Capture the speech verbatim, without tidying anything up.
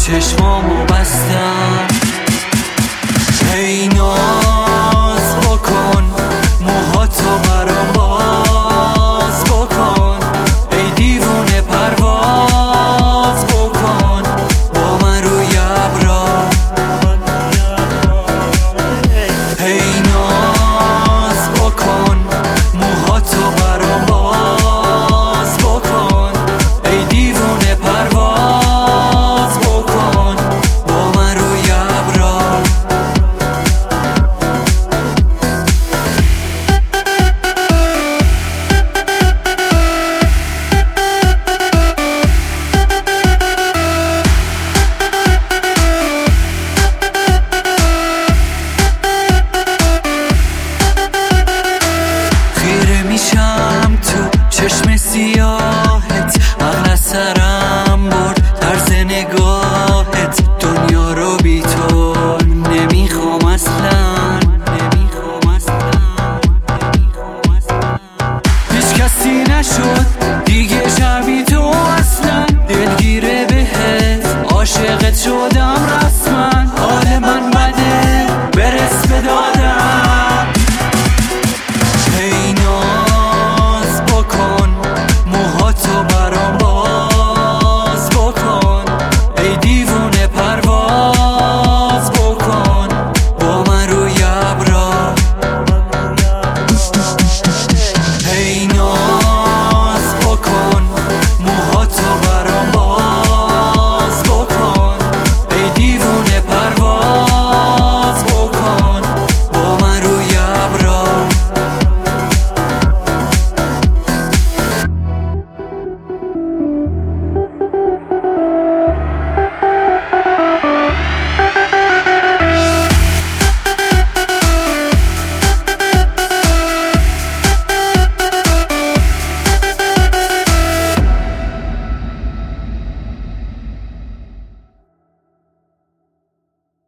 چشمامو بستم. ای ناز بکن موهاتو برام باز بکن، ای دیوونه پرواز بکن با من روی ابرا. ای ناز بکن موهاتو برام باز بکن، ای دیوونه پرواز بکن با من روی ابرا. خیره میشم تو چشم سیاهت، عقل از سرم برد طرز نگاه